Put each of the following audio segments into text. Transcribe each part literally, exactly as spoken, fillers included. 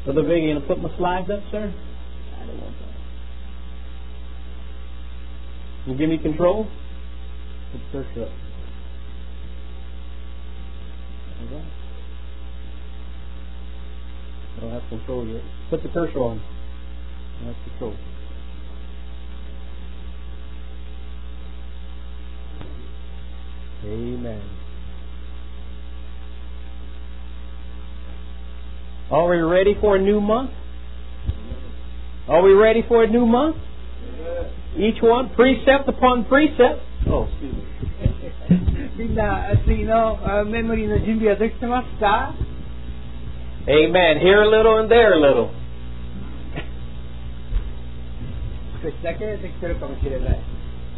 Brother Biggie, you going to put my slides up, sir? I don't want that. You give me control? Put the cursor up. All right. I don't have control yet. Put the cursor on. That's control. Amen. Are we ready for a new month? Are we ready for a new month? Each one, precept upon precept. Oh, excuse me. みんな次のメモリーの準備はできてますか？ Amen. Here a little and there a little. 少しだけできてるかもしれない。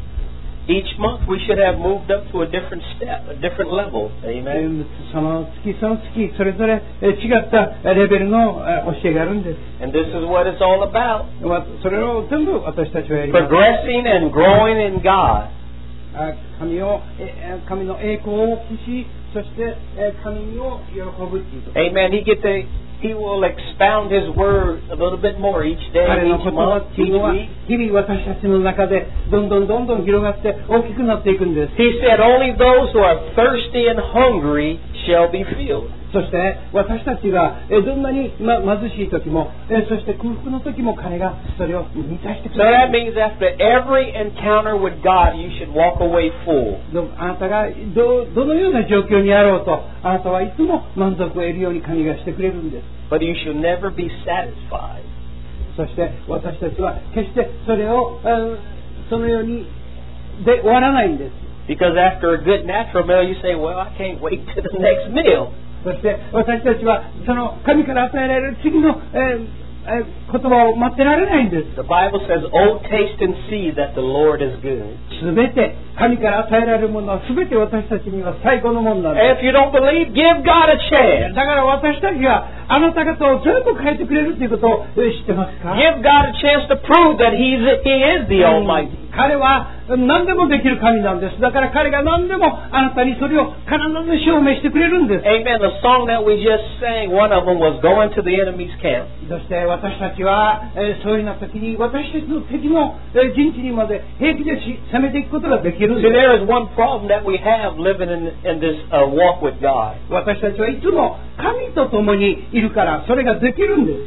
Each month we should have moved up to a different step, a different level. Amen. その月その月それぞれ違ったレベルの教えがあるんです。 And this is what it's all about. それを全部私たちはやります。 Progressing and growing in God. 神を神の栄光を大きし、そして神を喜ぶということ。 Amen. He get the He will expound His word a little bit more each day, 彼の each 言葉 month, っていうのは日々私たちの中でどんどんどんどん広がって大きくなっていくんです。 He said, "Only those who are thirsty and hungry shall be filled." そして私たちがどんなに貧しい時も、そして空腹の時も彼がそれを満たしてく So れ that る。 means after every encounter with God, you should walk away full. あなたが ど, どのような状況にあろうと、あなたはいつも満足を得るように神がしてくれるんです。 But you should never be satisfied. そして私たちは決してそれをそのようにで終わらないんです。 Because after a good natural meal, you say, "Well, I can't wait to the next meal." そして私たちはその神から与えられる次の、えーえー、言葉を待ってられないんです。 The Bible says, "Oh, taste and see that the Lord is good." すべて神から与えられるものはすべて私たちには最高のものなんで And if you don't believe, give God a す。 chance. だから私たちがあなた方を全部変えてくれるということを知ってますか？ Give God a chance to prove that He's He is the Almighty. 彼は何でもできる神なんです。だから彼が何でもあなたにそれを必ず証明してくれるんです。 Amen. The song that we just sang, one of them was "Going to the Enemy's Camp." そして私たちは、えー、そういうような時に私たちの敵の、えー、陣地にまで平気でし攻めていくことができるん See, です。 there is one problem that we have living in, in this uh, walk with God. 私たちはいつも神と共にいるからそれができるんです。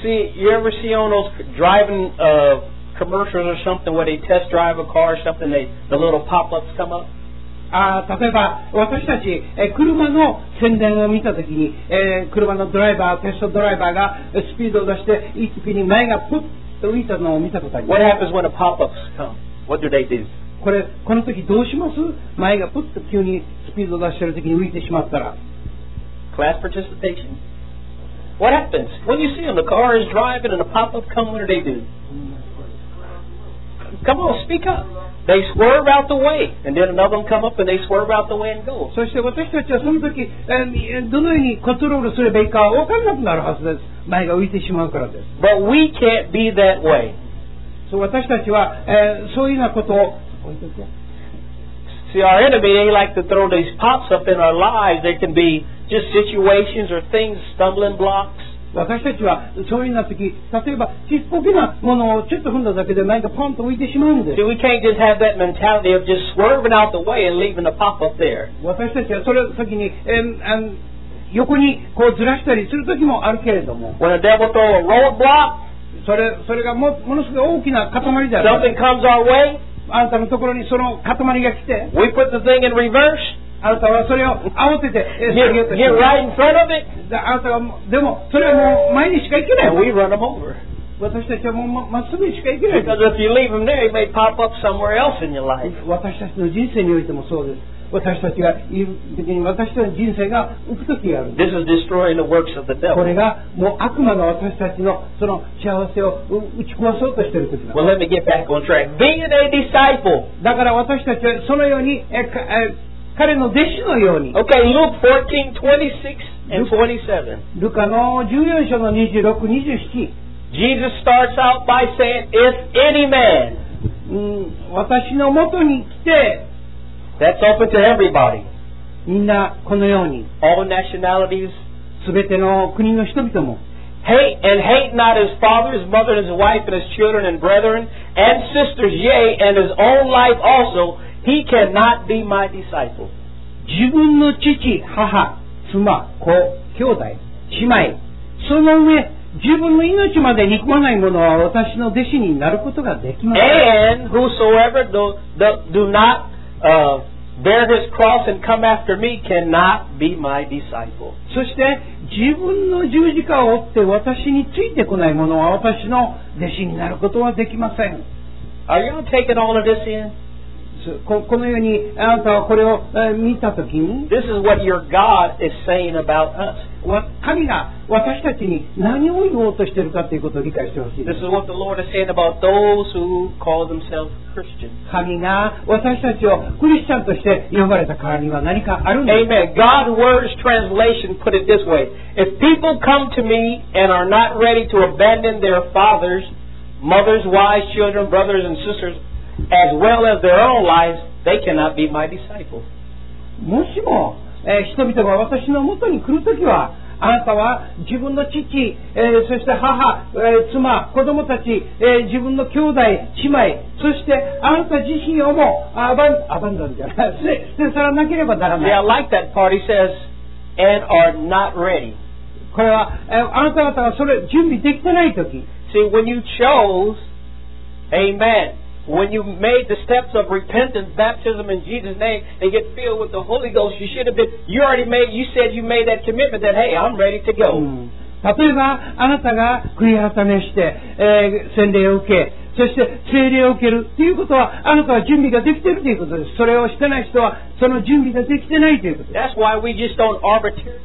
See, you ever see on those driving uh, commercials or something where they test drive a car or something, they, the little pop-ups come up? あ例えば私たち、えー、車の宣伝を見たときに、えー、車のドライバー、テストドライバーがスピードを出していい時に前がプッと浮いたのを見たことあります。 What happens when the pop-ups come? What do they do? これこの時どうします？前がプッと急にスピードを出している時に浮いてしまったら。 Class participation? What happens? When you see them, the car is driving and the pop-up come, what do they do? Come on, speak up. They swerve out the way, and then another one come up and they swerve out the way and go. そして私たちはその時、えー、どのようにコントロールすればいいか分からなくなるはずです。前が浮いてしまうからです。 But we can't be that way. そう私たちは、えー、そういうようなことを See, our enemy, they like to throw these pops up in our lives. They can be just situations or things, stumbling blocks. 私たちはそういうような時、例えばちっぽけなものをちょっと踏んだだけで何かポンと浮いてしまうんです。 See, we can't just have that mentality of just swerving out the way and leaving the pop up there. 私たちはそれを先に、えー、あの横にこうずらしたりする時もあるけれども、 When the devil throw a roadblock, それそれが も, ものすごい大きな塊である。 something comes our way, あなたのところにその塊が来て、 we put the thing in reverse, あなたはそれを慌てて、えー get, 下げようとし get ます。 right in front of it, あなたはもうでもそれはもう前にしか行けない。 and we run them over. 私たちはもう ま, まっすぐにしか行けない。 Because if you leave them there, he may pop up somewhere else in your life. 私たちの人生においてもそうです。私たちがいる時に私たちの人生が浮く時がある。 This is destroying the works of the こ devil. れがもう悪魔が私たちのその幸せを打ち壊そうとしている時だ。 Well, let me get back on track. Being a disciple. だから私たちはそのようにえかえ彼の弟子のように。 Okay, Luke fourteen, twenty-six and twenty-seven. ルカのじゅうよん章のにじゅうろく、にじゅうなな。 Jesus starts out by saying, "If any man," うん、私のもとに来て that's open to everybody, みんなこのように all nationalities, すべての国の人々も hate and hate not his father, his mother, and his wife, and his children, and brethren, and sisters, yea, and his own life also, he cannot be my disciple. 自分の父、母、妻、子、兄弟、姉妹、その上、自分の命まで憎まない者は私の弟子になることができません。 And whosoever do, do, do not uh, bear his cross and come after me cannot be my disciple. そして自分の十字架を追って私についてこない者は私の弟子になることはできません。 Are you taking all of this in? こ, このようにあなたはこれを見たときに This is what your God is saying about us. 神が私たちに何を言おうとしているかということを理解してほしいです。 This is what the Lord is saying about those who call themselves Christians. 神が私たちをクリスチャンとして呼ばれた代わりには何かあるんです。 Amen. God's Word's translation put it this way. If people come to me and are not ready to abandon their fathers, mothers, wives, children, brothers, and sisters, as well as their own lives, they cannot be my disciples. もしも、えー、人々が私のもとに来るときは、あなたは自分の父、えー、そして母、えー、妻、子供たち、えー、自分の兄弟、姉妹、そしてあなた自身をもアバン、アバンドンじゃない、捨て去らなければならない。 Yeah, I like that part. He says, and are not ready. これは、えー、あなた方がそれ準備できてないとき。 See, when you chose, amen.When you made the steps of repentance, baptism in Jesus' name, and get filled with the Holy Ghost, you should have been, you already made, you said you made that commitment that, hey, I'm ready to go. 例えば、あなたが悔い改めして、えー、洗礼を受け、そして聖霊を受けるということは、あなたは準備ができているということです。それをしてない人は、その準備ができてないということです。 That's why we just don't arbitrarily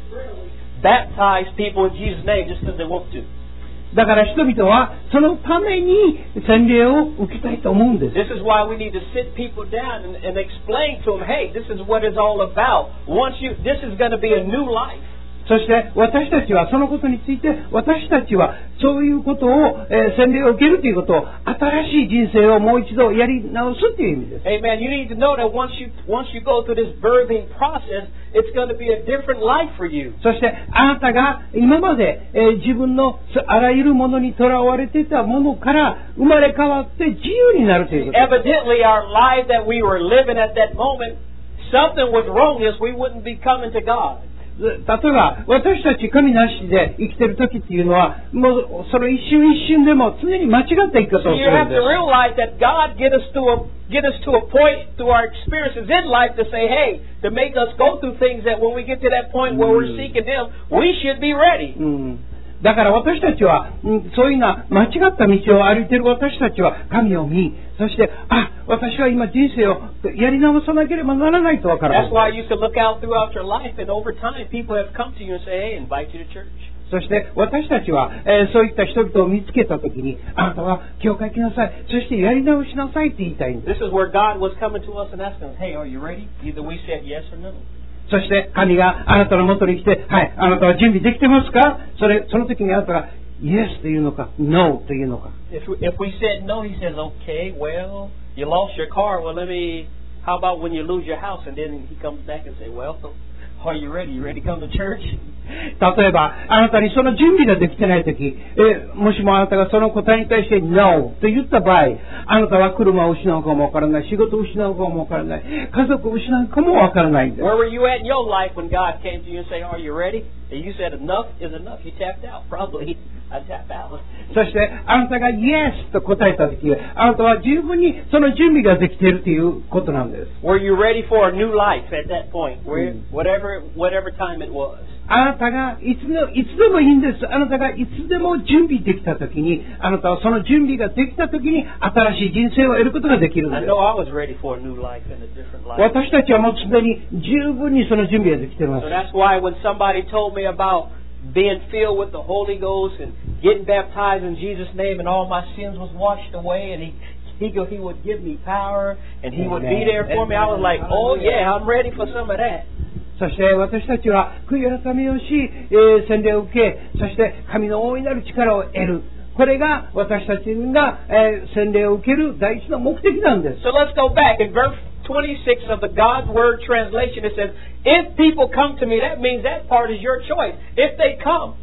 baptize people in Jesus' name just because they want to. だから人々はそのために洗礼を受けたいと思うんです。 This is why we need to sit people down and, and explain to them, hey, this is what it's all about. Once you, this is going to be a new life. そして私たちはそのことについて私たちはそういうことを、えー、洗礼を受けるということを新しい人生をもう一度やり直すという意味です。 Amen. You need to know that once you once you go through this birthing process, it's going to be a different life for you. そしてあなたが今まで、えー、自分のあらゆるものにとらわれていたものから生まれ変わって自由になるということです。 Evidently, our life that we were living at that moment, something was wrong with us. We wouldn't be coming to God. 例えば私たち神なしで生きている時っていうのはもうその一瞬一瞬でも常に間違った生き方をするんです。 You have to realize that God get us to a get us to a point through our experiences in life to say, hey, to make us go through things that when we get to that point where we're seeking Him, we should be ready. うんだから私たちは、うん、そういうような間違った道を歩いている私たちは神を見、そしてあ、私は今人生をやり直さなければならないと分かる。 That's why you can look out throughout your life and over time people have come to you and say, hey, invite you to church. そして私たちは、えー、そういった人々を見つけたときにあなたは教会来なさい、そしてやり直しなさいって言いたいんです。 This is where God was coming to us and asking us, hey, are you ready? Either we said yes or no. そして神があなたの元に来て、はい、あなたは準備できてますか？それ、その時にあなたが Yes というのか No というのか。 If we, if we said no, he says, okay, well, you lost your car. Well, let me, how about when you lose your house? And then he comes back and say, well, are you ready? You ready to come to church? 例えば、あなたにその準備ができてないとき、え、もしもあなたがその答えに対して No と言った場合、あなたは車を失うかもわからない、仕事を失うかもわからない、家族を失うかもわからないんです。 Where were you at in your life when God came to you and said, are you ready? And you said enough is enough. You tapped out. Probably I tapped out. そしてあなたが Yes と答えたとき、あなたは十分にその準備ができているということなんです。 Were you ready for a new life at that point? Where, whatever, whatever time it was. あなたがいつで、いつでもいいんです。あなたがいつでも準備できたときに、あなたはその準備ができたときに新しい人生を得ることができるんです。 I know I was ready for a new life and a different life. 私たちはもうすでに十分にその準備ができています。 So that's why when somebody told me about being filled with the Holy Ghost and getting baptized in Jesus' name and all my sins was washed away and he he go, he would give me power and he would be there for me, I was like, oh yeah, I'm ready for some of that. そして私たちは悔い改めをし、えー、洗礼を受け、そして神の大いなる力を得る。これが私たちが、えー、洗礼を受ける第一の目的なんです。 So let's go back in verse twenty-six of the God's Word translation. It says, if people come to me, that means that part is your choice. If they come.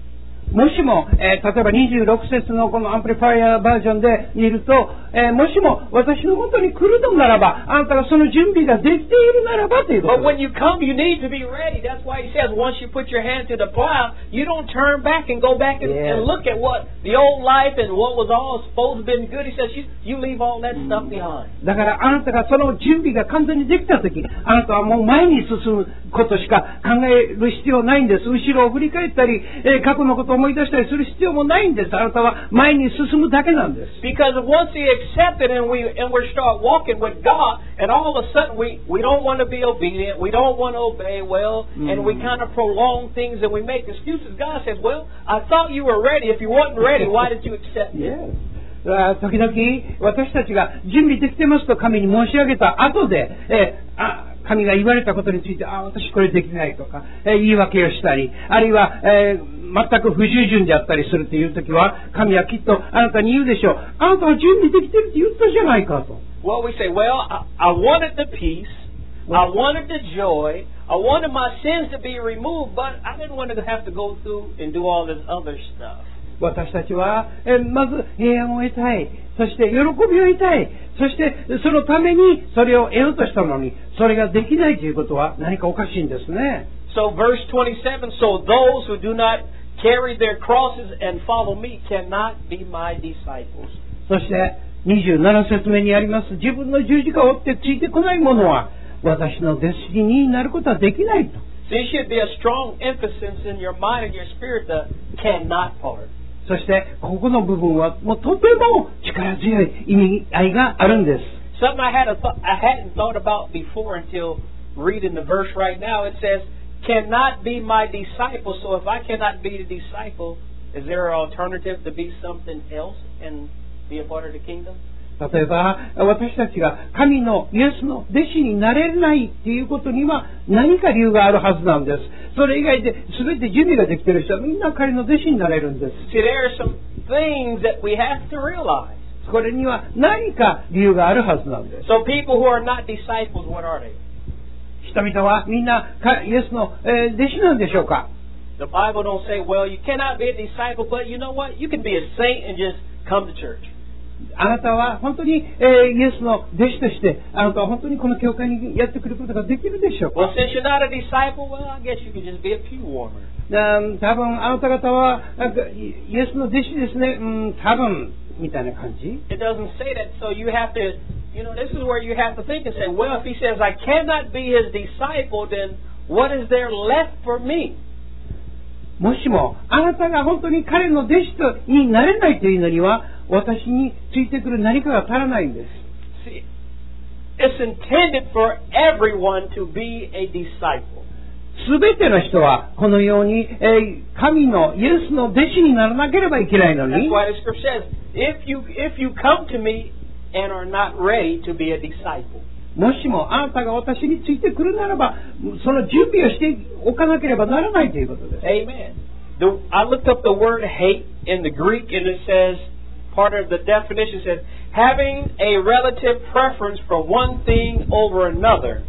もしも、えー、例えばにじゅうろく節のこのアンプリファイアバージョンで見ると、えー、もしも私の元に来るのならば、あなたがその準備ができているならばということ But when you come, you need to be ready. That's why he says once you put your hand to the plow, you don't turn back and go back and, Yes. and look at what the old life and what was all supposed to have been good. He says you, you leave all that stuff behind. だからあなたがその準備が完全にできたとき、あなたはもう前に進むことしか考える必要ないんです。後ろを振り返ったり、えー、過去のことを思い出したりする必要もないんです。あなたは前に進むだけなんです。 Because once we accept it and we and we start walking with God, and all of a sudden we, we don't want to be obedient, we don't want to obey well, mm. and we kind of prolong things and we make excuses. God says, well, I thought you were ready. If you weren't ready, why did you accept it? Yes. 時々私たちが準備できてますと神に申し上げた後で、えー、あ神が言われたことについて、あ私これできないとか、えー、言い訳をしたり、あるいは、えー、全く不従順であったりするというときは、神はきっとあなたに言うでしょう。あなたは準備できてるって言ったじゃないかと。 Well, we say, well, I, I wanted the peace, I wanted the joy, I wanted my sins to be removed, but I didn't want to have to go through and do all this other stuff. 私たちは、えまず平安を得たい、そして喜びを得たい、そしてそのためにそれを得ようとしたのに、それができないということは何かおかしいんですね。 So verse twenty-seven, so those who do not carry their crosses and follow me cannot be my disciples. そしてにじゅうなな節目にあります、自分の十字架を追ってついてこない者は私の弟子になることはできないと。 There should be a strong emphasis in your mind and your spirit the cannot part. そしてここの部分はもうとても力強い意味合いがあるんです。 Something I, had a th- I hadn't thought about before until reading the verse right now. It says, cannot be my disciple. So if I cannot be the disciple, is there an alternative to be something else and be a part of the kingdom? 例えば私たちが神のイエスの弟子になれないということには何か理由があるはずなんです。それ以外で全て準備ができている人はみんな彼の弟子になれるんです。 See, there are some things that we have to realize. これには何か理由があるはずなんです。 So people who are not disciples, what are they? 人々はみんなイエスの、えー、弟子なんでしょうか？ The Bible don't say, well, you cannot be a disciple, but you know what? You can be a saint and just come to church. あなたは本当に、えー、イエスの弟子としてあなたは本当にこの教会にやってくることができるでしょうか？ Well, since you're not a disciple, well, I guess you can just be a pew warmer. 多分あなた方はなんかイエスの弟子ですね、うん、多分みたいな感じ。 It doesn't say that, so you have to, you know, this is where you have to think and say, well, if he says I cannot be his disciple, then what is there left for me? もしもあなたが本当に彼の弟子とになれないというのには私についてくる何かが足らないんです。 See, it's intended for everyone to be a disciple. すべての人はこのように、えー、神のイエスの弟子にならなければいけないのに。 That's why the scripture says, if you, if you come to me and are not ready to be a disciple. もしもあなたが私についてくるならばその準備をしておかなければならないということです。 Amen. The, I looked up the word hate in the Greek and it says, part of the definition says, having a relative preference for one thing over another.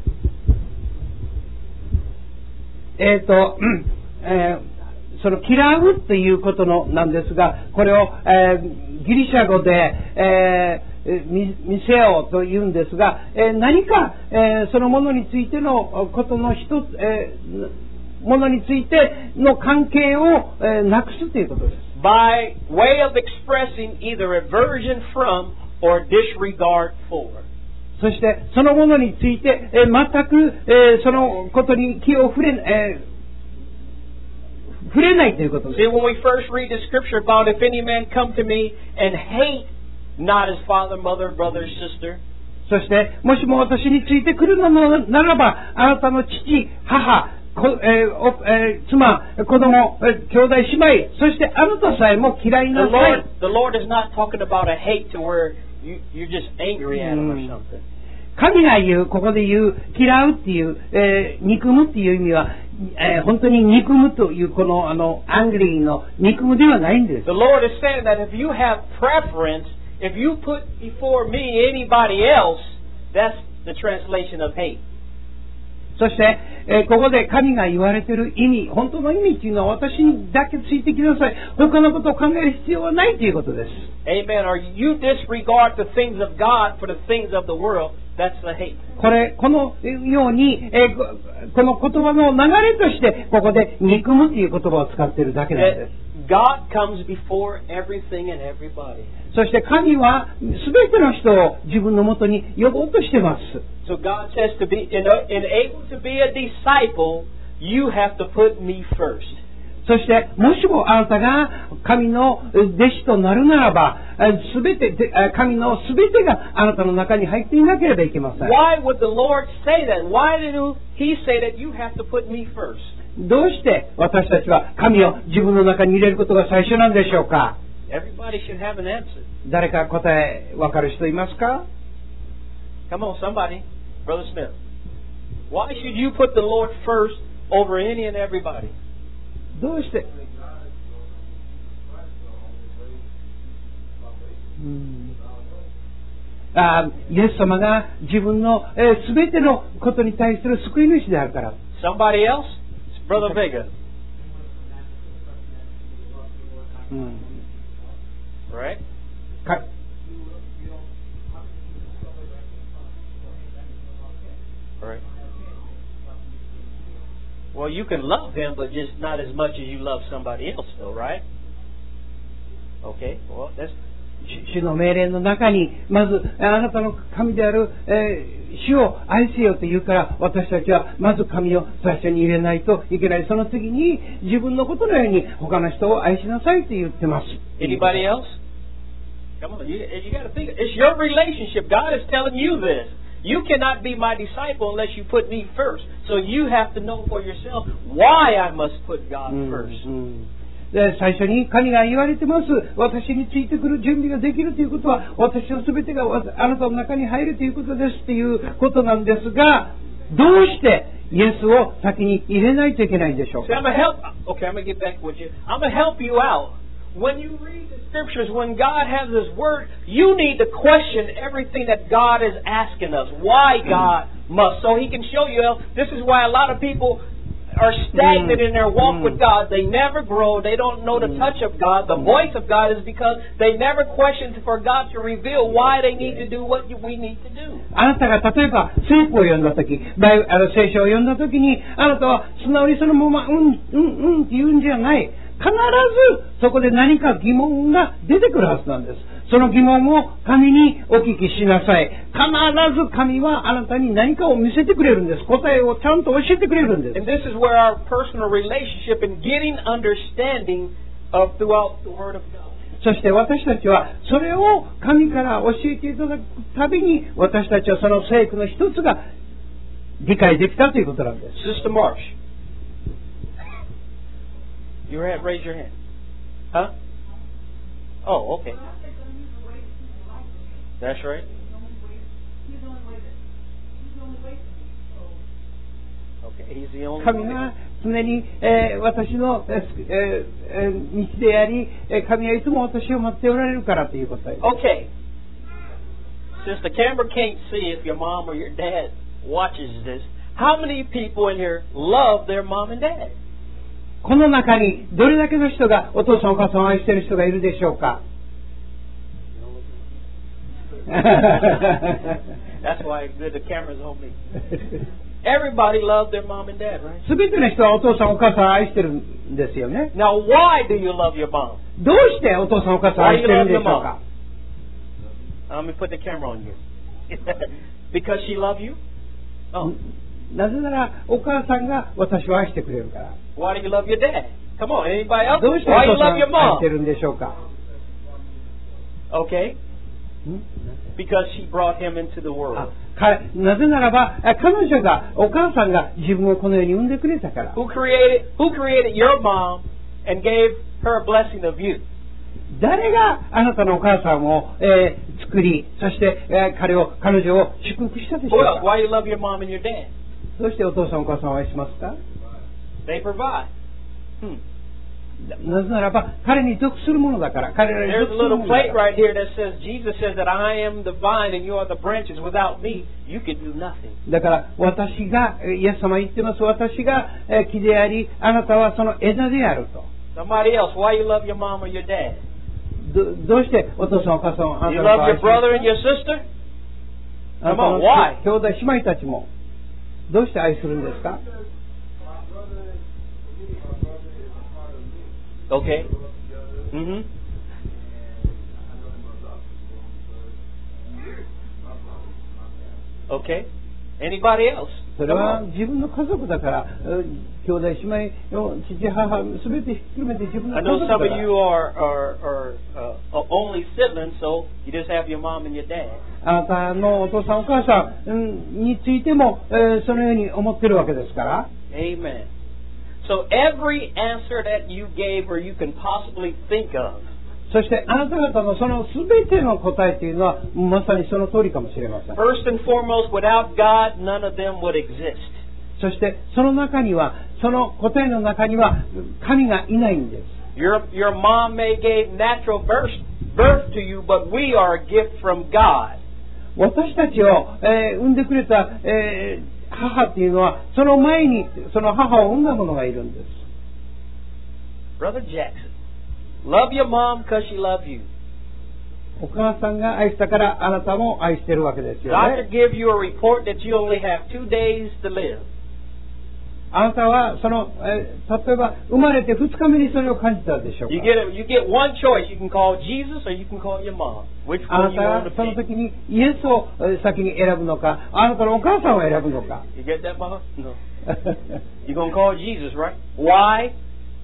えっと、えー、その嫌うということのなんですが、これを、えー、ギリシャ語で、えー見せようと言うんですが、えー、何か、えー、そのものについてのことの一つ、えー、ものについての関係を、えー、なくすということです。 By way of expressing either aversion from or disregard for. そしてそのものについて、えー、全く、えー、そのことに気を触れ、えー、触れないということです。 See, when we first read the scripture about if any man come to me and hate not his father, mother, brother, sister. そしてもしも私についてくるのならばあなたの父、母、こえーおえー、妻、子供、えー、兄弟姉妹、そしてあなたさえも嫌いなさい。 The Lord, the Lord is not talking about a hate to where you, you're just angry at him or something. 神が言う、ここで言う、嫌うっていう、えー、憎むっていう意味は、えー、本当に憎むというこの、あの、アングリーの憎むではないんです。 The Lord is saying that if you have preference, if you put before me anybody else, that's the translation of hate. そして、えーここで神が言われている意味、本当の意味っていうのは私にだけついてきなさい。他のことを考える必要はないということです。 Amen. Or you disregard the things of God for the things of the world. That's the hate. これ、このように、えーここの言葉の流れとして、ここで憎むという言葉を使っているだけなんです。 God comes before everything and everybody. そして神は全ての人を自分のもとに呼ぼうとしています。 So God says to be, in, in able to be a disciple, you have to put me first. そして、もしもあなたが神の弟子となるならば、すべて、神のすべてがあなたの中に入っていなければいけません。 Why would the Lord say that? Why did He say that you have to put me first? どうして私たちは神を自分の中に入れることが最初なんでしょうか？ Everybody should have an answer. 誰か答え分かる人いますか？ Come on, somebody. Brother Smith. Why should you put the Lord first over any and everybody? どうして、うん、あイエス様が自分のすべ、えー、てのことに対する救い主であるから。 Somebody else? Brother Vega. うん、 right? か Right. Well, you can love him, but just not as much as you love somebody else, though, right? Okay. Well, that's. 主の命令の中に、まずあなたの神である、えー、主を愛せよと言うから、私たちはまず神を最初に入れないといけない。その次に自分のことのように他の人を愛しなさいと言ってます。 Anybody else? Come on, you, you got to think. It's your relationship. God is telling you this. You cannot be my disciple unless you put me first. So you have to know for yourself why I must put God first. うんうんで最初に神が言われてます。私についてくる準備ができるということは、私のすべてがあなたの中に入るということですっていうことなんですが、どうしてイエスを先に入れないといけないんでしょうか。 So I'm gonna help. Okay, I'm gonna get back with you. I'm gonna help you out. When you read the scriptures, when God has His word, you need to question everything that God is asking us. Why God must, so He can show you. This is why a lot of people are stagnant in their walk with God. They never grow. They don't know the touch of God. The voice of God is because they never questioned for God to reveal why they need to do what we need to do. あなたが例えば聖句を読んだとき、あの聖書を読んだときに、あなたは素直にそのままうんうんうんって言うんじゃない。必ずそこで何か疑問が出てくるはずなんです。その疑問を神にお聞きしなさい。必ず神はあなたに何かを見せてくれるんです。答えをちゃんと教えてくれるんです。 And this is where our personal relationship and getting understanding of throughout the Word of God. そして私たちはそれを神から教えていただくたびに、私たちはその聖句の一つが理解できたということなんです。 Sister Marsh. Your hand, raise your hand. Huh? Oh, okay. That's right. Okay, he's the only 神が常に、えー、私の、えーえー、道であり、神はいつも私を待っておられるからということです。 Okay. Since the camera can't see if your mom or your dad watches this, how many people in here love their mom and dad? この中にどれだけの人がお父さんお母さんを愛している人がいるでしょうか。 That's why it's good the camera's on me. Everybody loves their mom and dad, right? すべての人はお父さんお母さんを愛してるんですよね。 Now, why do you love your mom? どうしてお父さんお母さんを愛してるんでしょうか。 Let me put the camera on you. Because she loves you? Oh. なぜならお母さんが私を愛してくれるから。 Why do you love your dad? Come on, anybody else? どうしてお Why you 父さ love ん your を愛 mom? してるんでしょうか。 Okay. Because she brought him into the world. なぜならば彼女がお母さんが自分をこの世に産んでくれたから。 Who created Who created your mom and gave her a blessing of you? 誰があなたのお母さんを、えー、作り、そして、えー、彼を彼女を祝福したでしょうか。 Why you love your mom and your dad? どうしてお父さんお母さんを愛しますか。 They provide. Hmm. なぜならば彼に属するものだから、彼らに There's 属 a する little ものだか plate ら。 right here that says, Jesus says that I am the vine and you are the branches. Without me, you can do nothing. だから私が、イエス様言ってます。私がえー木であり、あなたはその枝であると。 Somebody else, why you love your mom or your dad? ど, どうしてお父さんお母さんをあな You たの love your brother and your sister? あなたの Come on, why? 兄弟姉妹たちもどうして愛するんですか？ Okay. Mm-hmm. Okay. Anybody else? それは自分の家族だから、兄弟姉妹の父母すべてひっくるめて自分の I 家 know 族だ some か of ら。 you are are, are uh, only siblings, so you just have your mom and your dad. あなたのお父さんお母さんうんについても、えーそのように思ってるわけですから。 Amen. So every answer that you gave or you can possibly think of, そしてあなた方のその全ての答えというのはまさにその通りかもしれません。 first and foremost, without God, none of them would exist. そしてその中には、その答えの中には神がいないんです。 Your your mom may gave natural birth birth to you, but we are a gift from God. 私たちを、えー産んでくれた、えー母っていうのは、その前にその母を産んだ者がいるんです。 Brother Jackson, love your mom because she loved you. お母さんが愛したからあなたも愛してるわけですよ Doctor ね。 give you a report that you only have two days to live. あなたはその、えー例えば生まれてふつかめにそれを感じたでしょうか。 You get a, you get one choice. You can call Jesus or you can call your mom. Which あ one な you た want が to その pick? 時にイエスをえー先に選ぶのか、あなたのお母さんを選ぶのか。 You get that, mom? No. You're gonna call Jesus, right? Why?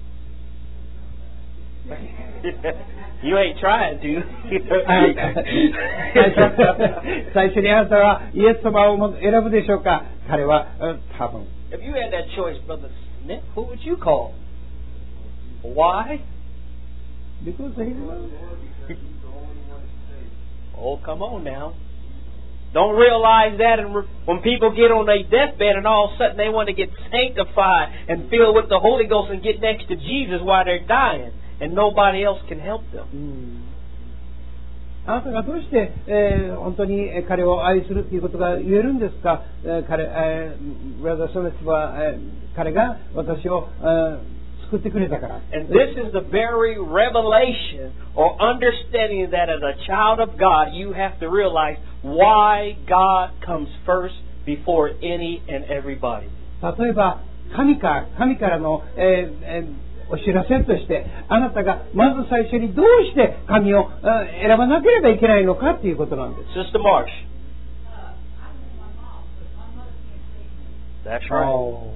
You ain't trying to. 最初にあなたはイエス様を選ぶでしょうか。彼はうん多分。 If you had that choice, Brother Smith, who would you call? Why? Because he was. Oh, come on now. Don't realize that and re- when people get on their deathbed and all of a sudden they want to get sanctified and filled with the Holy Ghost and get next to Jesus while they're dying and nobody else can help them. あなたがどうして、えー本当に彼を愛するということが言えるんですか。えー彼、えー、ブラザー・ソレスは、えー彼が私を、えー救ってくれたから。 And this is the very revelation or understanding that as a child of God, you have to realize why God comes first before any and everybody. 例えば神か神からの、えーえーお知らせとして、あなたがまず最初にどうして神をえー選ばなければいけないのかということなんです。 Sister Marsh. That's right.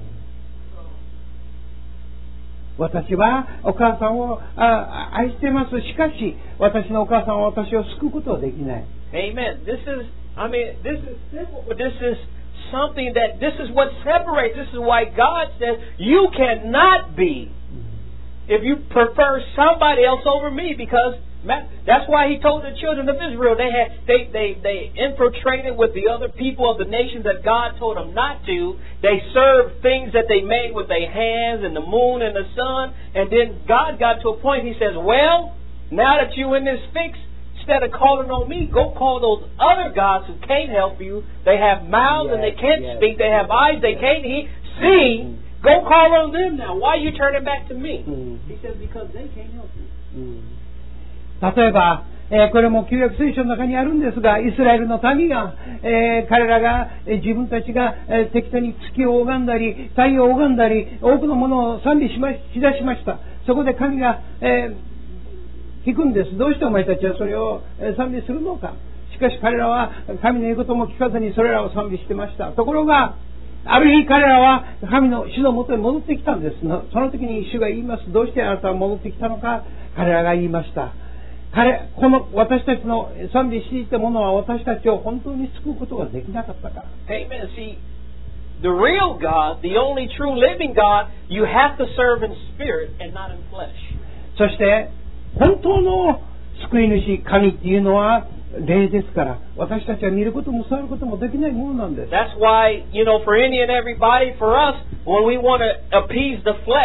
私はお母さんをあ愛してます。しかし私のお母さんは私を救うことはできない。 Amen. This is, I mean, this is simple, but this is something that, this is what separates. This is why God says, you cannot be if you prefer somebody else over me, because that's why He told the children of Israel they had they they they infiltrated with the other people of the nations that God told them not to. They served things that they made with their hands and the moon and the sun, and then God got to a point. He says, "Well, now that you're in this fix, instead of calling on me, go call those other gods who can't help you. They have mouths yes, and they can't yes. speak. They have eyes they can't he- see." Go call on them now. Why are you turning back to me? He says, because they can't help you. 例えば、えーこれも旧約聖書の中にあるんですが、イスラエルの民が、えー彼らが、えー自分たちが、えー適当に月を拝んだり、太陽を拝んだり、多くのものを賛美しまし、しだしました。そこで神が、えー聞くんです。どうしてお前たちはそれを、えー賛美するのか。しかし彼らは神の言うことも聞かずにそれらを賛美してました。ところが、ある日彼らは神の主のもとに戻ってきたんです。その時に主が言います。どうしてあなたは戻ってきたのか。彼らが言いました。彼、この私たちの賛美していたものは私たちを本当に救うことができなかったから。 Amen. See, the real God, the only true living God, you have to serve in spirit and not in flesh. そして本当の救い主神っていうのは霊ですから、私たちは見ることも触ることもできないものなんです。 That's why, you know, for any and everybody, for us, when we want to appease the flesh,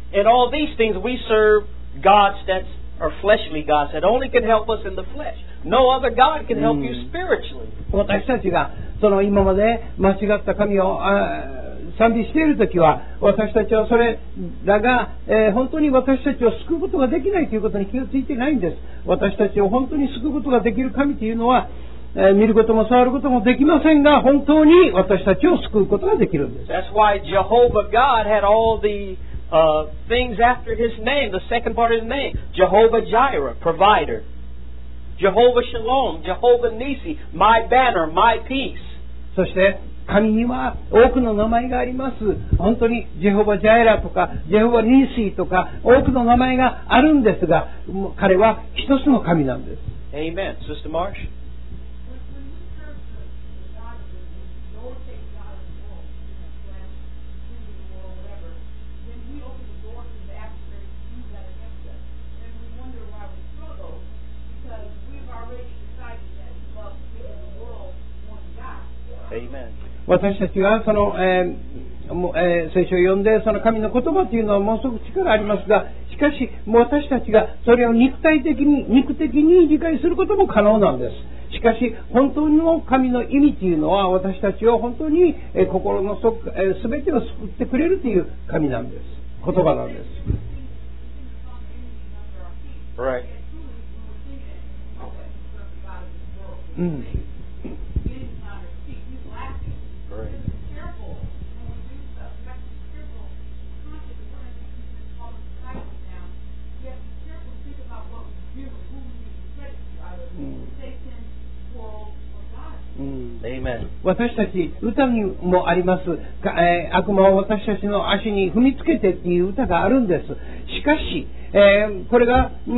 In all these things we serve gods that are fleshly gods that only can help us in the flesh. No other God can help you spiritually. 私たちがその今まで間違った神を賛美しているときは、私たちはそれらが、えー、本当に私たちを救うことができないということに気がついていないんです。私たちを本当に救うことができる神というのは、えー、見ることも触ることもできませんが、本当に私たちを救うことができるんです。 That's why Jehovah God had all the uh, things after His name, the second part of His name. Jehovah Jireh, provider. Jehovah Shalom, Jehovah Nisi, my banner, my peace. そして神には多くの名前があります。本当にジェホバ・ジャイラとかジェホバ・ニーシーとか多くの名前があるんですが、彼は一つの神なんです。 Amen. Sister Marsh? Amen. 私たちがその、えーえー、聖書を読んでその神の言葉というのはものすごく力ありますが、しかし私たちがそれを肉体的に肉的に理解することも可能なんです。しかし本当の神の意味というのは私たちを本当に、えー、心のそ、えー、全てを救ってくれるという神なんです。言葉なんです。 Right. うん。私たち歌にもあります、えー、悪魔を私たちの足に踏みつけてっていう歌があるんです。しかし、えー、これが、うん、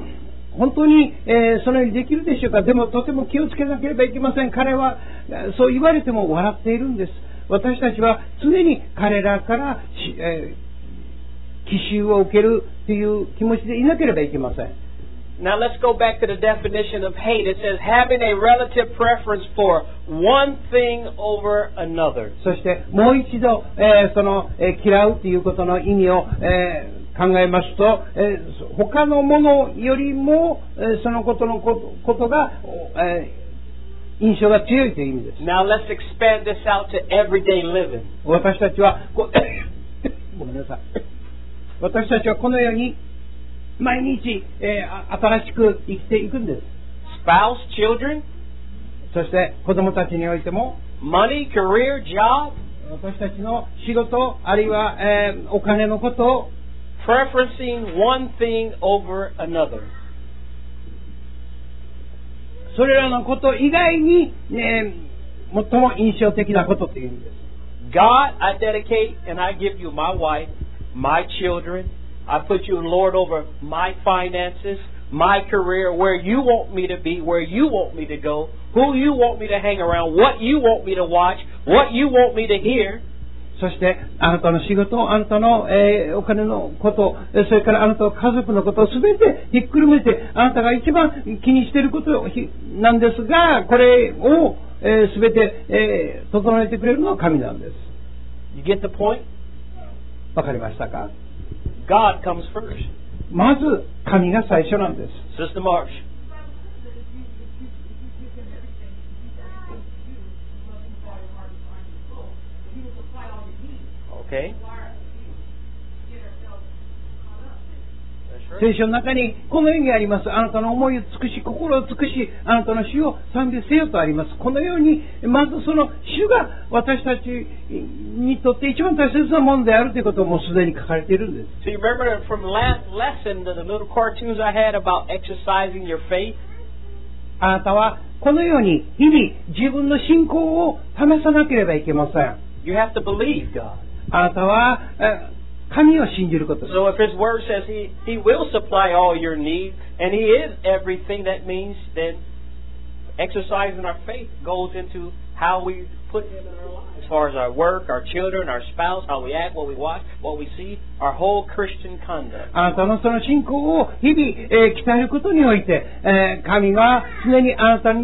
本当に、えー、そのようにできるでしょうか。でもとても気をつけなければいけません。彼はそう言われても笑っているんです。私たちは常に彼らから、えー、奇襲を受けるという気持ちでいなければいけません。 Now let's go back to the definition of hate. It says having a relative preference for one thing over another. そしてもう一度、えー、その、えー、嫌うということの意味を、えー、考えますと、えー、他のものよりも、えー、そのことのこと、ことが、えー、印象が強いという意味です。 Now let's expand this out to everyday living. 私たちはこごめんなさい。私たちはこのように毎日、えー、新しく生きていくんです。 Spouse, children, そして子供たちにおいても money, career, job, 私たちの仕事あるいは、えー、お金のことを preferencing one thing over another. それらのこと以外に、ね、最も印象的なことという意味です。 God, I dedicate and I give you my wife, my children.I put you, Lord, over my finances, my career, where you want me to be, where you want me to go, who you want me to hang around, what you want me to watch, what you want me to hear. そしてあなたの仕事、あなたの、えー、お金のこと、それからあなたの家族のことをすべてひっくるめて、あなたが一番気にしていることなんですが、これをすべ、えー、全て、えー、整えてくれるのは神なんです。 You get the point? わかりましたか ？God comes first. まず神が最初なんです。 Sister Marsh. Okay. 聖書の中にこのようにあります。あなたの思いを尽くし、心を尽くし、あなたの主を賛美せよとあります。このように、まずその主が私たちにとって一番大切なものであるということをもうすでに書かれているんです。 So you remember from last lesson the little cartoons I had about exercising your faith? あなたはこのように日々自分の信仰を試さなければいけません。 You have to believe God. あなたは神を信じることです。 So if His Word says He He will supply all your needs and He is everything, that means then exercising our faith goes into how we put Him in our lives, as far as our work, our children, our spouse, how we act, what we watch, what we see, our whole Christian conduct. あなたのその信仰を日々、えー、鍛えることにおいて、えー、神が常にあなたに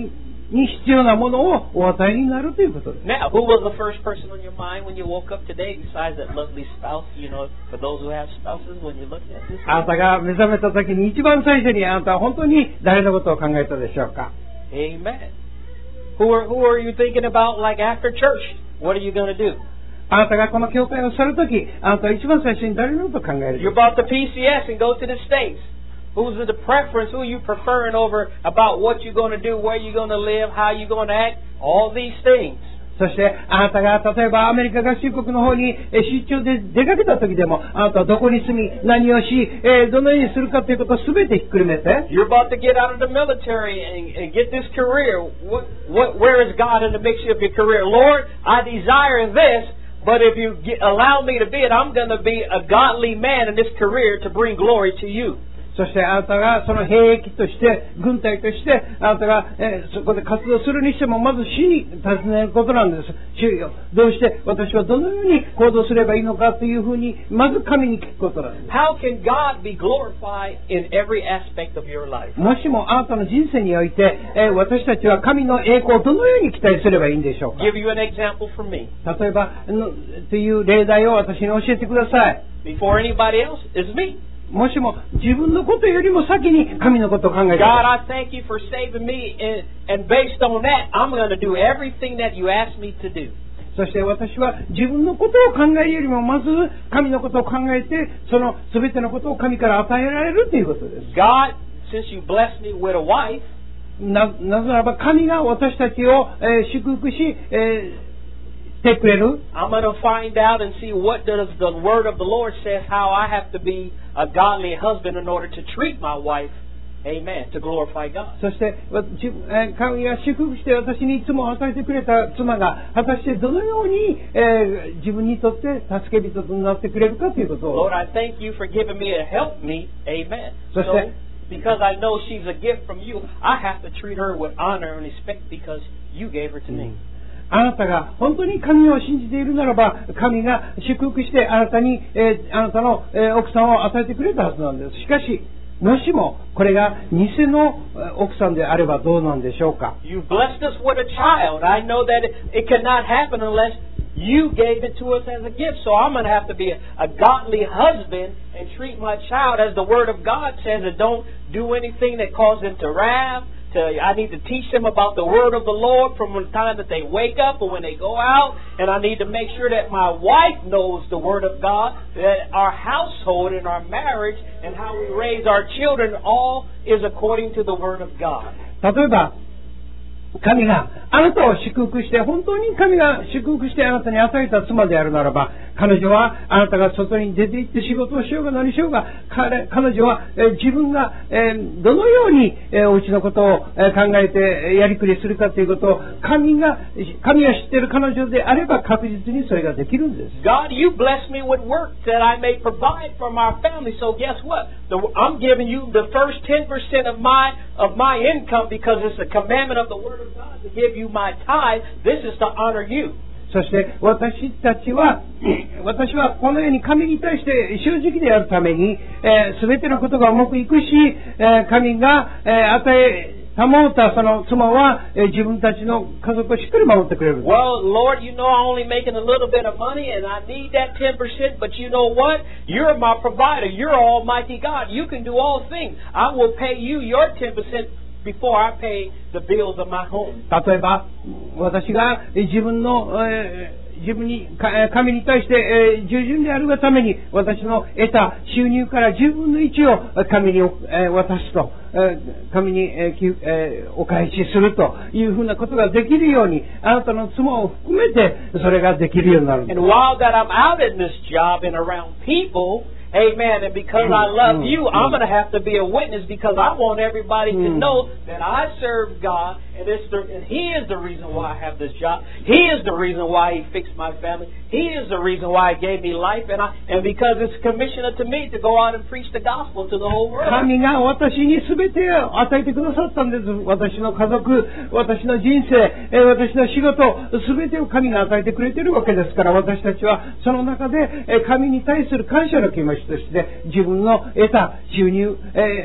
に必要なものをお与えになるということです。 Now, who was the first person on your mind when you woke up today besides that lovely spouse? You know, for those who have spouses, when you look at this. あなたが目覚めた時に一番最初にあなたは本当に誰のことを考えたでしょうか？ Amen. Who are, who are you thinking about, like, after church? What are you going to do? あなたがこの教会を去るとき、あなたは一番最初に誰のことを考える？ You're about to P C S and go to the States. Who's the preference? Who are you preferring over about what you're going to do, where you're going to live, how you're going to act? All these things. そしてあなたが例えばアメリカ合衆国の方に出張で出かけた時でも、あなたはどこに住み何をし、えー、どのようにするかということを全てひっくるめて、 You're about to get out of the military and, and get this career. What, what, where is God in the mixture of your career? Lord, I desire this, but if you get, allow me to be it, I'm going to be a godly man in this career to bring glory to you. そしてあなたがその兵役として軍隊としてあなたが、えー、そこで活動するにしてもまず主に尋ねることなんです。主よ、どうして私はどのように行動すればいいのかというふうにまず神に聞くことなんです。 How can God be glorified in every aspect of your life? もしもあなたの人生において、えー、私たちは神の栄光をどのように期待すればいいんでしょうか？ Give you an example from me. 例えばのという例題を私に教えてください。 Before anybody else is me. もしも自分のことよりも先に神のことを考えてくだ God, さい。 I thank you for saving me, and, and based on that, I'm going to do everything that you asked me to do. そして私は自分のことを考えるよりもまず神のことを考えて、その全てのことを神から与えられるということです。 God, since you blessed me with a wife, な, なぜならば神が私たちを、えー、祝福し、えーしてくれる。 I'm going to find out and see what does the word of the Lord says, how I have to be a godly husband in order to treat my wife, amen, to glorify God. そして神が祝福して私にいつも与えてくれた妻が果たしてどのように、えー、自分にとって助け人となってくれるかということを。 Lord, I thank you for giving me a help me, amen. そして So, because I know she's a gift from you, I have to treat her with honor and respect because you gave her to me. あなたが本当に神を信じているならば、神が祝福してあなたに、えー、あなたの、えー、奥さんを与えてくれたはずなんです。しかし、もしもこれが偽の奥さんであればどうなんでしょうか。 You blessed us with a child. I know that it, it cannot happen unless you gave it to us as a gift. So I'm going to have to be a, a godly husband and treat my child as the Word of God says, and don't do anything that causes them to wrath. To, I need to teach them about the word of the Lord from the time that they wake up or when they go out. And I need to make sure that my wife knows the word of God, that our household and our marriage and how we raise our children all is according to the word of God. 例えば、神があなたを祝福して、本当に神が祝福してあなたに与えた妻であるならば、彼女はあなたが外に出て行って仕事をしようが何しようが、彼, 彼女は、えー、自分が、えー、どのように、えー、お家のことを、えー、考えてやりくりするかということを神が神が知っている彼女であれば確実にそれができるんです。 God, you bless me with work that I may provide for my family. So guess what? The, I'm giving you the first ten percent of my of my income because it's a commandment of the word of God to give you my tithe. This is to honor you. そして私たちは私はこのように神に対して正直であるために、えー、全てのことがうまくいくし、えー、神が、えー、与え保ったその妻は、えー、自分たちの家族をしっかり守ってくれる。 Well, Lord, you know I'm only making a little bit of money and I need that ten percent, but you know what? You're my provider. You're Almighty God. You can do all things. I will pay you your ten percent before I pay the bills of my home. 例えば私が自分の、えー自分に神に対して、えー、従順であるがために私の得た収入からじゅうぶんのいちを神に、えー、渡すと、えー、神に、えーえー、お返しするというふうなことができるようにあなたの妻を含めてそれができるようになる。 And while that I'm out in this job and around people, amen, and because I love you, I'm going to have to be a witness because I want everybody to know that I serve God and, it's the, and He is the reason why I have this job. He is the reason why He fixed my family. He is the reason why He gave me life, and, I, and because it's commissioned to me to go out and preach the gospel to the whole world. 神が私に全てを与えてくださったんです。私の家族、私の人生、私の仕事、全てを神が与えてくれているわけですから、私たちはその中で神に対する感謝の気持ちとして自分の得た収入、えー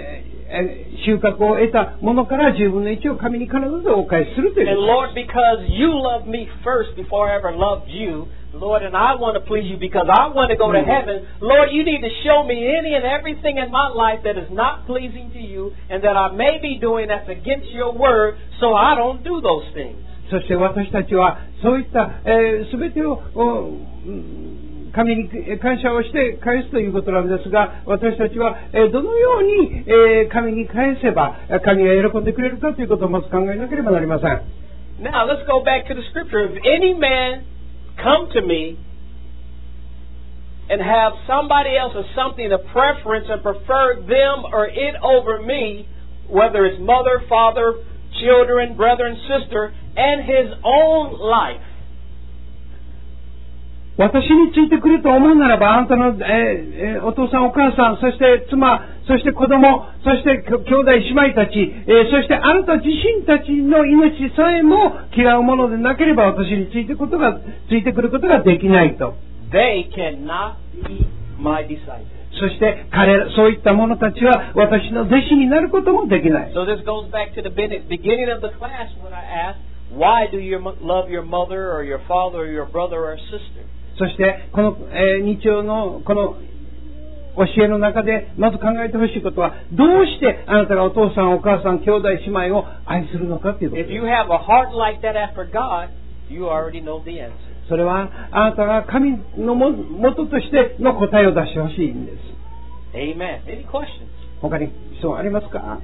収穫を得たものからじゅうぶんのいちを神に必ずお返しするという。 And Lord, because you loved me first before I ever loved you, Lord, and I want to please you because I want to go to heaven, Lord, you need to show me any and everything in my life that is not pleasing to you and that I may be doing that's against your word, so I don't do those things. そして私たちはそういったすべ、えー、てを神に感謝をして返すということなんですが、私たちはどのように神に返せば神が喜んでくれるかということをまず考えなければなりません。 Now let's go back to the scripture. If any man come to me and have somebody else or something a preference and prefer them or it over me, whether it's mother, father, children, brother and sister, and his own life. 私についてくると思うならば、あなたの、えー、お父さんお母さん、そして妻、そして子供、そして兄弟姉妹たち、えー、そしてあなた自身たちの命さえも嫌うものでなければ私についてくことがついてくることができないと。 They cannot be my disciples. そして彼らそういった者たちは私の弟子になることもできない。 So this goes back to the beginning of the class when I asked, why do you love your mother or your father or your brother or sister? そしてこの、えー、日曜のこの教えの中でまず考えてほしいことは、どうしてあなたがお父さんお母さん兄弟姉妹を愛するのかということです。 If you have a heart like that after God, you already know the answer. それはあなたが神のも元としての答えを出してほしいんです。 Amen. Any questions? 他に質問ありますか？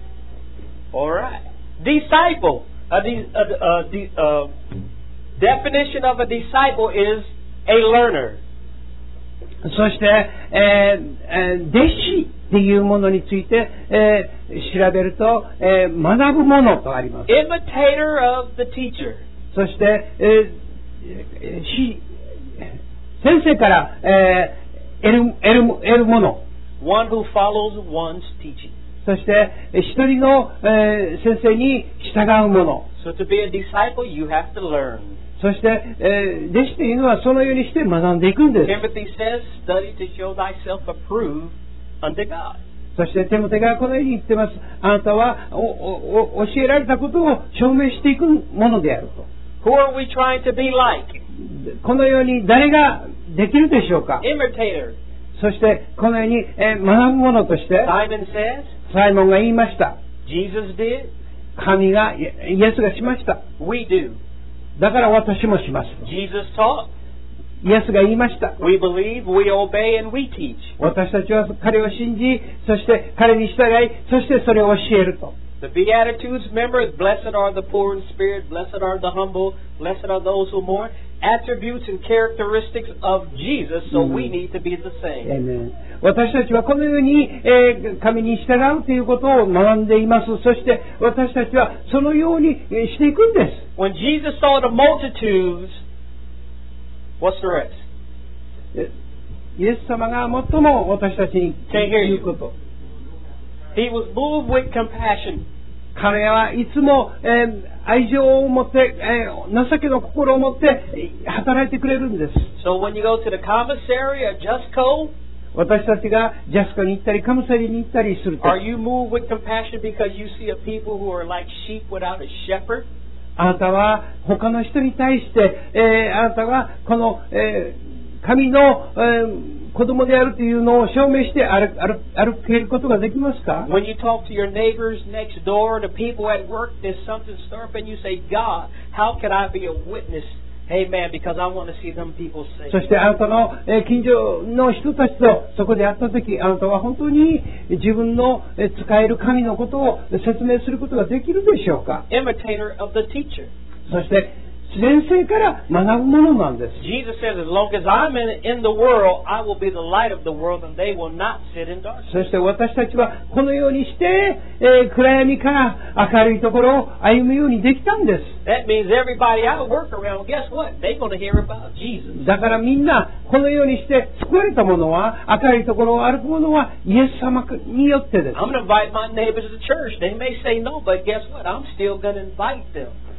All right. Disciple. A, de, a, a, de, a definition of a disciple is a learner. そして、えー、弟子っていうものについて、えー、調べると、えー、学ぶものとあります。 Imitator of the teacher. そして、えー、し先生から、えー、得る、得る、得るもの。 One who follows one's teaching. そして一人の、えー、先生に従うもの。 So to be a disciple, you have to learn. そして、えー、弟子というのはそのようにして学んでいくんです。 Timothy says, study to show thyself approved unto God. そしてテモテがこのように言ってます。あなたはおおお教えられたことを証明していくものであると。 Who are we trying to be like? このように誰ができるでしょうか？ Imitator. そしてこのように、えー、学ぶものとして、 Simon says, サイモンが言いました。 Jesus did. 神が、イエスがしました。 We do. だから私もします。 Jesus taught. イエスが言いました。 We believe, we obey, and we teach. 私たちは彼を信じ、そして彼に従い、そしてそれを教えると。 The Beatitudes, remember, blessed are the poor in spirit, blessed are the humble, blessed are those who mourn. Attributes and characteristics of Jesus, so we need to be the same. 私たちはこのように、えー、神に従うということを学んでいます。そして私たちはそのようにしていくんです。 When Jesus saw the multitudes, what's the rest? イエス様が最も私たちに言うこと。 He was moved with compassion. 彼はいつも、えー、愛情を持って、えー、情けの心を持って働いてくれるんです。 So when you go to the commissary or Justco, 私たちがジャスコに行ったりカムサリに行ったりすると、 Are you moved with compassion because you see a people who are like sheep without a shepherd? あなたは他の人に対して、えー、あなたはこの、えー、神の、えー子供であるというのを証明して歩けることができますか？ When you talk to your neighbors next door, the people at work, there's something stirring up and you say, God, how can I be a witness? Amen, because I want to see them people saved. そしてあなたの近所の人たちとそこで会ったとき、あなたは本当に自分の使える神のことを説明することができるでしょうか？ Imitator of the teacher. そして先生から学ぶものなんです。 Jesus says, as long as I'm in, in the world, I will be the light of the world, and they will not sit in darkness. そして私たちはこのようにして、えー、暗闇から明るいところを歩むようにできたんです。 That means everybody I work around, guess what? They're going to hear about Jesus. だからみんなこのようにして救われたものは、明るいところを歩くものはイエス様によってです。 I'm going to invite my neighbors to church. They may say no, but guess what? I'm still going to invite them.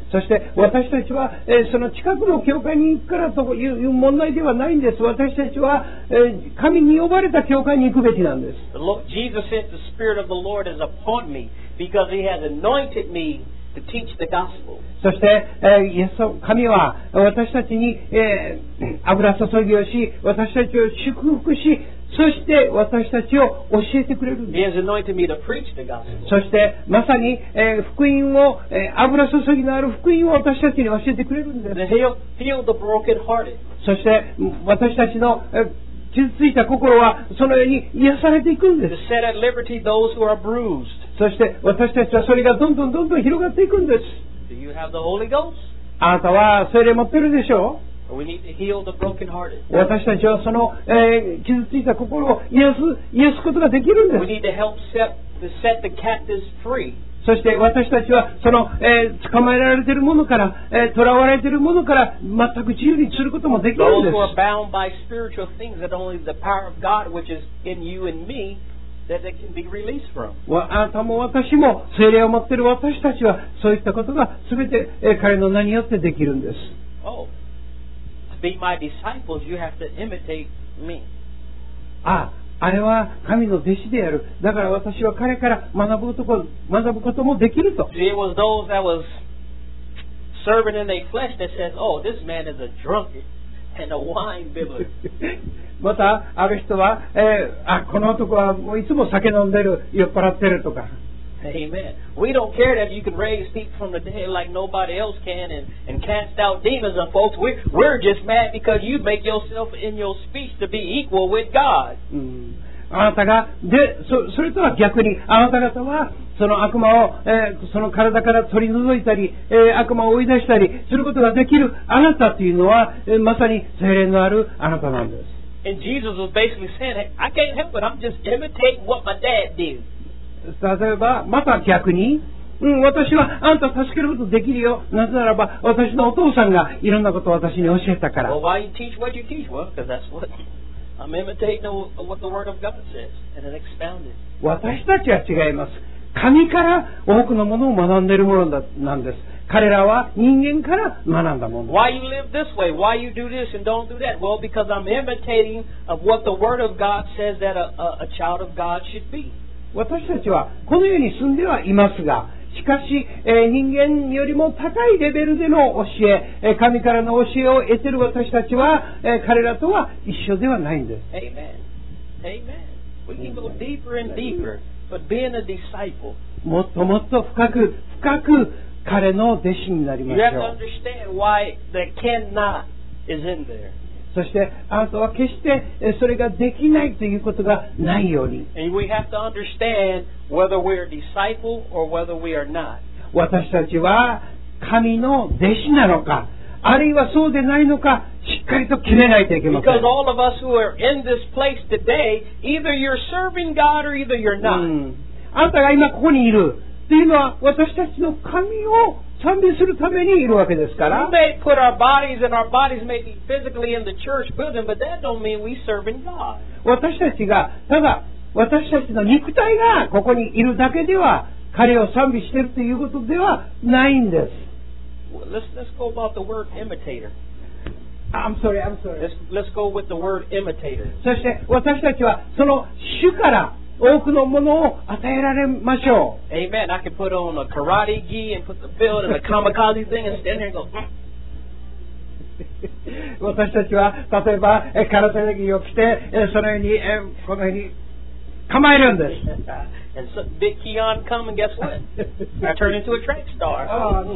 そして私たちは、えー、その近くの教会に行くからという問題ではないんです。私たちは、えー、神に呼ばれた教会に行くべきなんです。 Jesus said, The Spirit of the Lord is upon me because He has anointed me to teach the gospel. そして、えー、イエス神は私たちに、えー、油注ぎをし、私たちを祝福し、そして私たちを教えてくれるんです。 He has anointed me to preach the gospel. そしてまさに、えー、福音を、えー、油注ぎのある福音を私たちに教えてくれるんです。 Heal, heal the brokenhearted. そして私たちの、えー、傷ついた心はそのように癒されていくんです。 To set at liberty those who are bruised. そして私たちはそれがどんどんどんどん広がっていくんです。 Do you have the Holy Ghost? あなたは聖霊持ってるでしょう。 We need to heal the brokenhearted. 私たちはその、えー、傷ついた心を癒す、癒すことができるんです。 We need to help set, to set the captives free. そして私たちはその、えー、捕まえられているものから、えー、囚われているものから全く自由にすることもできるんです。 Those who are bound by spiritual things that only the power of God which is in you and me that they can be released from. あなたも私も聖霊を持っている私たちはそういったことが全て、えー、彼の名によってできるんです。 Oh. Be my disciples, you have to imitate me. あ、あれは神の弟子である。だから私は彼から学ぶこと、学ぶこともできると。 See, it was those that was serving in their flesh that says, "Oh, this man is a drunkard and a wine bibber." またある人は、えー、あ、この男はもういつも酒飲んでる、酔っ払ってるとか。 Amen. We don't care that you can raise people from the dead like nobody else can and, and cast out demons on folks. We're, we're just mad because you make yourself in your speech to be equal with God. うん、あなたがで そ, それとは逆にあなた方はその悪魔を、えー、その体から取り除いたり、えー、悪魔を追い出したりすることができるあなたというのは、えー、まさに聖霊のあるあなたなんです。 And Jesus was basically saying, hey, I can't help it. I'm just imitating what my dad did. 例えばまた逆に、うん、私はあんたを助けることできるよ。なぜならば私のお父さんがいろんなことを私に教えたから。 Well, why you teach what you teach? Well, because that's what I'm imitating what the Word of God says, and it expounded. 私たちは違います。神から多くのものを学んでいるものなんです。彼らは人間から学んだもの。 Why you live this way? Why you do this and don't do that? Well, because I'm imitating of what the Word of God says that a, a, a child of God should be. 私たちはこの世に住んではいますが、しかし、えー、人間よりも高いレベルでの教え、えー、神からの教えを得ている私たちは、えー、彼らとは一緒ではないんです。 Amen. Amen. We can go deeper and deeper, but being a disciple. もっともっと深く深く彼の弟子になりましょう。 You have to understand why the cannot is in there. そしてあなたは決してそれができないということがないように。 And we have to understand whether we are disciple or whether we are not. 私たちは神の弟子なのか、あるいはそうでないのか、しっかりと決めないといけません。 Because all of us who are in this place today, either you're serving God or either you're not. うん、あなたが今ここにいるというのは私たちの神を賛美するためにいるわけですから。 We may put our bodies and our bodies may be physically in the church building, but that don't mean we serving God. 私たちがただ私たちの肉体がここにいるだけでは彼を賛美しているということではないんです。 Well, let's let's go about the word imitator. I'm sorry, I'm sorry. Let's let's go with the word imitator. そして私たちはその主から多くのものを与えられましょう。 Amen. I can put on a karate gi and put the belt and a kamikaze thing and stand here and go. 私たちは例えば空手着を着てそのようにこのように構えるんです。 And so big Keon come and guess what? I turn into a track star.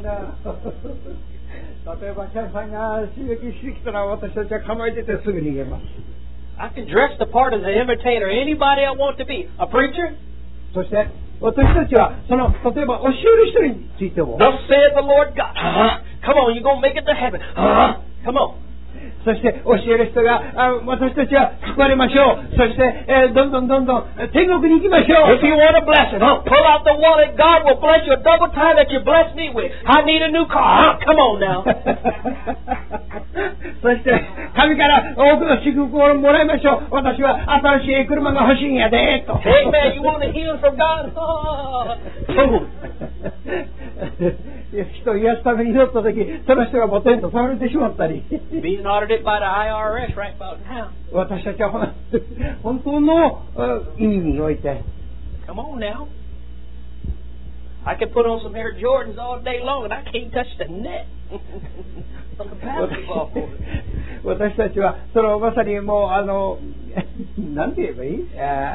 例えばキャンさんが襲撃してきたら私たちは構えててすぐ逃げます。 I can dress the part as an imitator. Anybody I want to be. A preacher? そして私たちはその例えば教える人についても Thus saith the Lord God. Uh-huh. Come on, you're going to make it to heaven. Uh-huh. Come on. そして教える人が私たちは救われましょう。そして、えー、どんどんどんどん天国に行きましょう。 If you want a blessing, huh? Pull out the wallet. God will bless you a double time that you blessed me with. I need a new car. Huh? Come on now. そして神から多くの祝福をもらいましょう。私は新しい車が欲しいんやでと。 Amen. You want to heal from God? Oh. 人を癒すために祈った時、その人がボテンと倒れてしまったり。 Being audited by the I R S right about now. 私たちは本当の意味において。 Come on now. I can put on some Air Jordans all day long and I can't touch the net. 私たちはそのまさにもうあのなんて言えばいい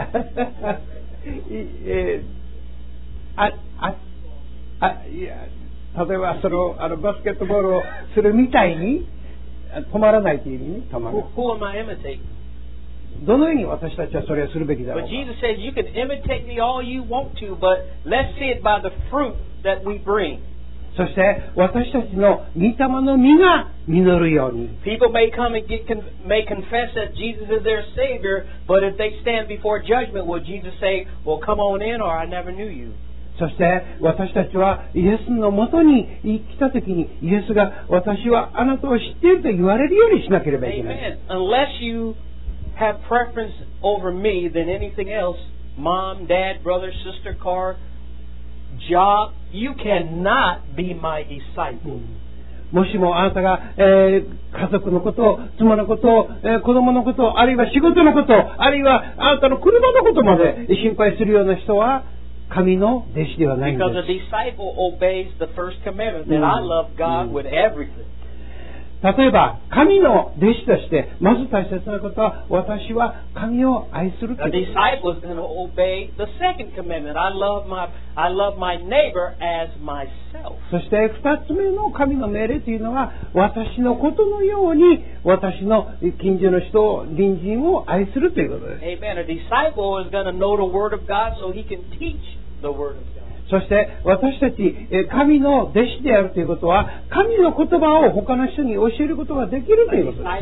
あああいや例えばそのあのバスケットボールをするみたいに止まらないという意味に止まる。 Who am I imitating? どのように私たちはそれをするべきだろうか。 But Jesus says you can imitate me all you want to, but let's see it by the fruit that we bring. そして私たちの御霊の実が実るように。 People may come and get may confess that Jesus is their Savior, but if they stand before judgment, will Jesus say, "Well, come on in," or "I never knew you"? そして私たちはイエスのもとに来たときにイエスが私はあなたを知っていると言われるようにしなければいけない。 Amen. Unless you have preference over me than anything else, mom, dad, brother, sister, car, job, you cannot be my disciple. もしもあなたが、えー、家族のこと、妻のこと、えー、子供のこと、あるいは仕事のこと、あるいはあなたの車のことまで心配するような人は神の弟子ではないんです。 Because a disciple obeys the first commandment that I love God with everything. 例えば神の弟子としてまず大切なことは私は神を愛するということです。 A disciple is going to obey the second commandment. I love my I love my neighbor as myself. そして二つ目の神の命令というのは私のことのように私の近所の人を隣人を愛するということです。 Amen. A disciple is going to know the word of God so he can teach the word of God. そして私たち神の弟子であるということは神の言葉を他の人に教えることができるということです。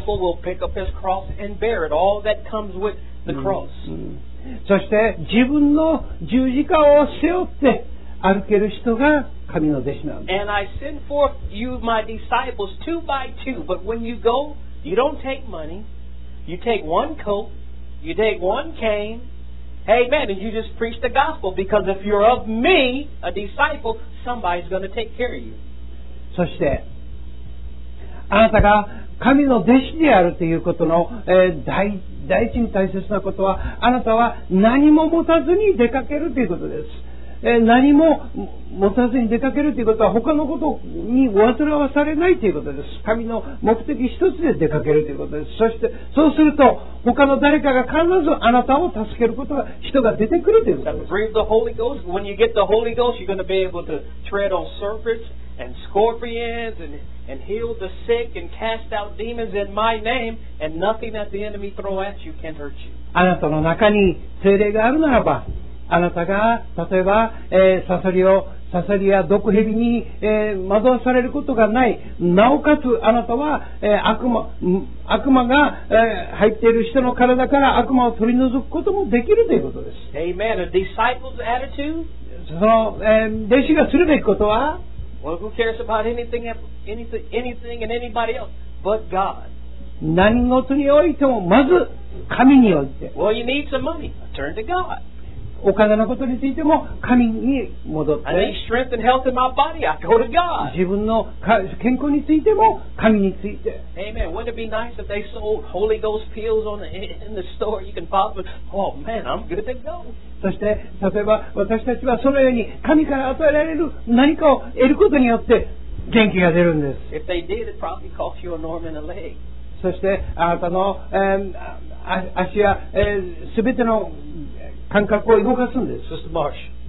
そして自分の十字架を背負って歩ける人が神の弟子なんです。 And I send forth you my disciples two by two, but when you go, you don't take money. You take one coat, you take one cane.Amen. And you just preach the gospel because if you're of me, a disciple, somebody's going to take care of you. そしてあなたが神の弟子であるということの、えー、第, 第一に大切なことはあなたは何も持たずに出かけるということです。えー、何も持たずに出かけるということは他のことに煩わされないということです。神の目的一つで出かけるということです。そしてそうすると他の誰かが必ずあなたを助けることが人が出てくるということです。 Breathe the Holy Ghost. When you get the Holy Ghost, you're going to be able to tread on serpents and scorpions and, and heal the sick and cast out demons in my name, and nothing that the enemy throw at you can hurt you. あなたの中に聖霊があるならばあなたが例えば、えー、サソリをサソリや毒蛇に、えー、惑わされることがない。なおかつあなたは、えー、悪魔悪魔が、えー、入っている人の体から悪魔を取り除くこともできるということです。 Amen. A disciple's attitude? その、えー、弟子がするべきことは Well, who cares about anything, anything, anything and anybody else but God? 何事においてもまず神において。 Well, you need some money. Turn to God. お金のことについても神に戻って、自分の健康についても神について。 Amen. Wouldn't it be nice if they sold Holy Ghost pills on the, in the store? You can pop it. Oh man, I'm good to go. そして例えば私たちはそのように神から与えられる何かを得ることによって元気が出るんです。 If they did, it probably cost you an arm and a leg. そしてあなたの、えー、足やすべ、えー、ての感覚を動かすんです。 Sister Marsh.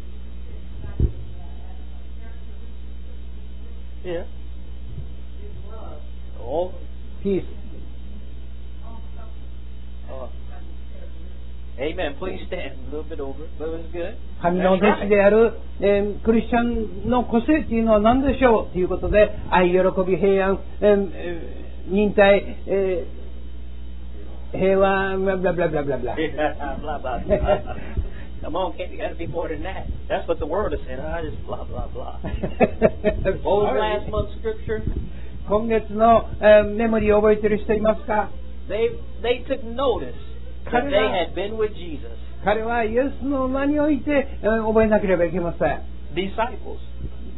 Yeah. Oh, peace. Oh. Amen. Please stand a little bit over. That was good. 神の弟子である、えー、クリスチャンの個性というのは何でしょうということで、愛、喜び、平安、えー、忍耐、えー平和、blah, blah, blah, blah, blah. blah, blah, blah. Come on, Kate, you got to be more than that. That's what the world is saying. I just blah, blah, blah. What was last month's scripture? 今月の、えー、メモリーを覚えている人いますか？ They, they took notice that they had been with Jesus. 彼はイエスの名において、えー、覚えなければいけません。 Disciples.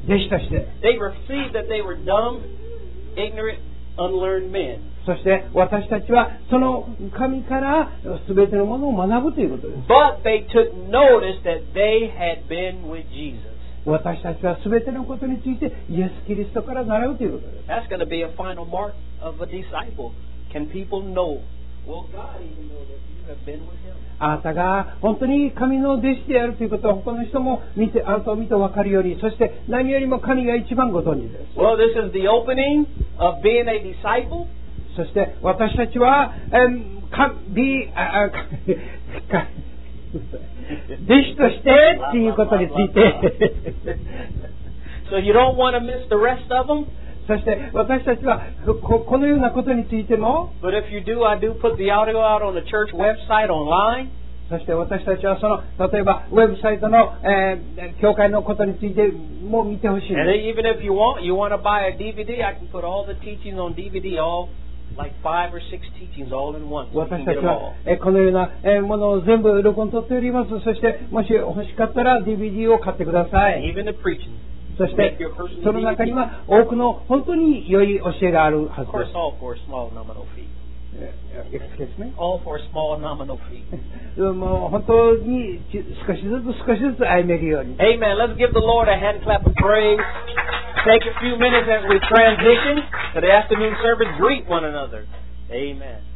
弟子として、 They perceived that they were dumb, ignorant, unlearned men. そして私たちはその神から全てのものを学ぶということです。 But they took notice that they had been with Jesus. 私たちは全てのことについてイエス・キリストから習うということです。 That's going to be a final mark of a disciple. Can people know? Will God even know that you have been with Him? あなたが本当に神の弟子であるということは他の人も見て、あなたを見て分かるように、そして何よりも神が一番ご存知です。 Well, this is the opening of being a disciple. そして私たちは、えー、かびああかか弟子としてっていうことについて So you don't want to miss the rest of them. そして私たちは こ, このようなことについても、 But if you do, I do put the audio out on the church website online. そして私たちはその例えばウェブサイトの、えー、教会のことについても見てほしい。 And even if you want, you want to buy a D V D, I can put all the teachings on D V D, all like five or six teachings all in one. So you 私 can た get ち them は all. えこのようなえものを全部録音取っております。そしてもし欲しかったら ディーブイディー を買ってください。 Even the preaching. そしてその中には多くの本当に良い教えがあるはず Of で course, す。 all for a small nominal fee. えexcuse me? All for a small nominal fee. もう本当に少しずつ少しずつ歩めるように。 Amen. Let's give the Lord a hand clap of praise. Take a few minutes as we transition to the afternoon service. Greet one another. Amen.